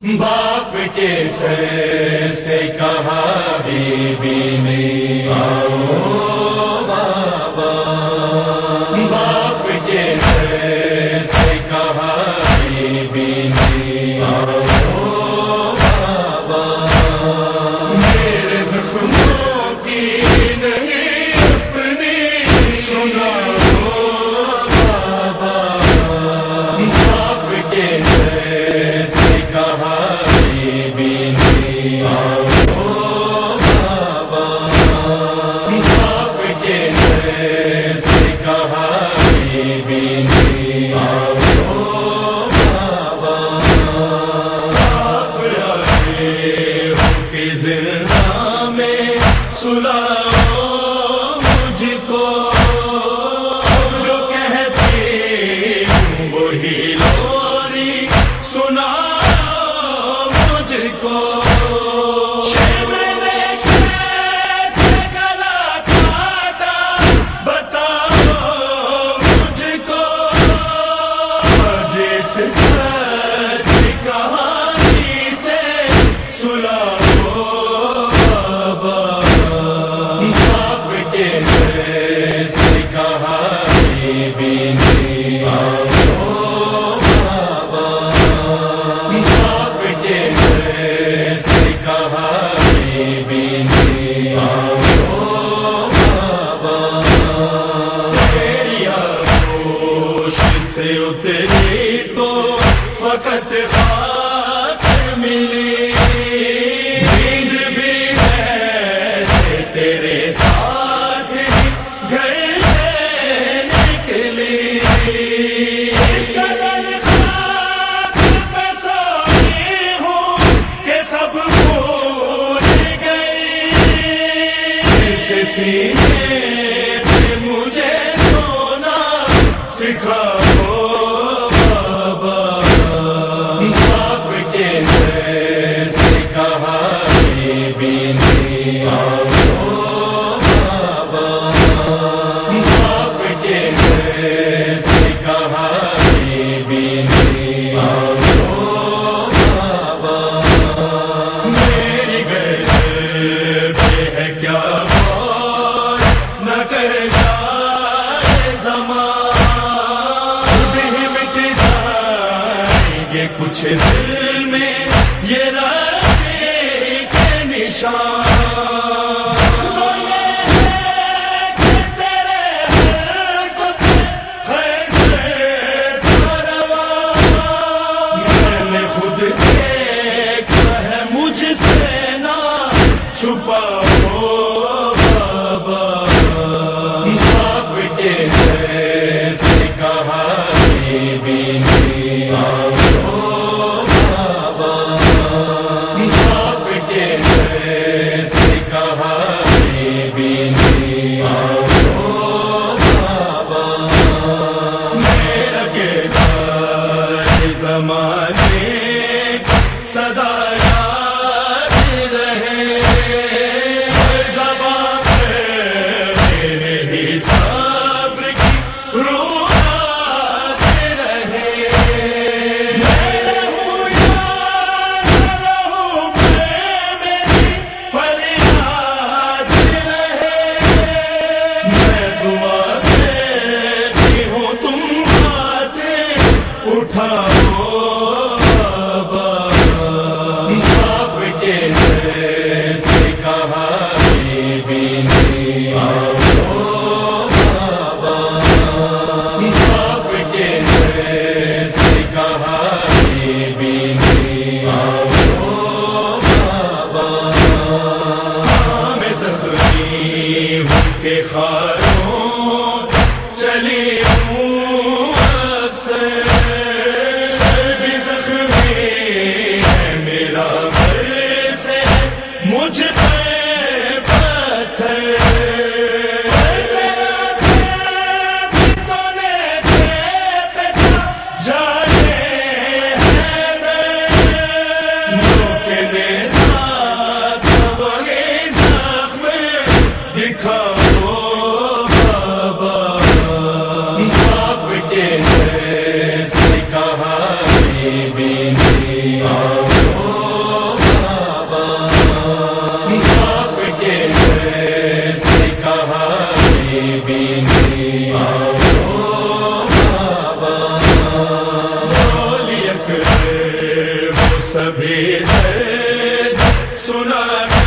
باپ کے سر سے کہا بی بی نے آؤ بابا، باپ کے سر سے کہا بی بی نے آؤ بابا، میرے زخموں کی نہیں اپنی سناؤ بابا، باپ کے سر سے کہا بی بی نے آؤ بابا، باپ کے سر سے کہا بی بی نے آؤ بابا، آپ آئے ہو کہ زندہ میں سلاؤ مجھ کو، جو کہتی ہوں وہی لوری سنا کہانی سے سلاؤ بابا، باپ کے سر سے کہا بی بی نے آؤ بابا، باپ کے سر سے کہا بی بی نے آؤ بابا، تیری آغوش سے اتری تو فقط خاک ملی، نیند بھی ایسے تیرے ساتھ گھر سے نکلی، اس قدر خاک پہ سوئی ہوں کہ سب بھول گئی، اس سینے پہ مجھے سونا سکھاؤ بابا، باپ کے سر سے کہا بی بی نے آؤ بابا، باپ کے سر سے کہا بی بی نے آؤ بابا، میری گردن پہ ہے کیا غور نہ کر جائے زمان، کچھ دل میں یہ راستے کے نشان، تو یہ ہے کہ تیرے حلق پہ خیز رواں، میں نے خود دیکھا ہے مجھ سے نہ چھپاؤ بابا، باپ کے سر سے کہا بی بی نے آؤ بابا، باپ کے سر سے کہا بی بی نے آؤ بابا، میرا کردار زمانے صدا یاد رہے، زبان پہ میرے ہی صبر کی روح آتی رہے، اٹھاؤ بابا، سبھی درد سنا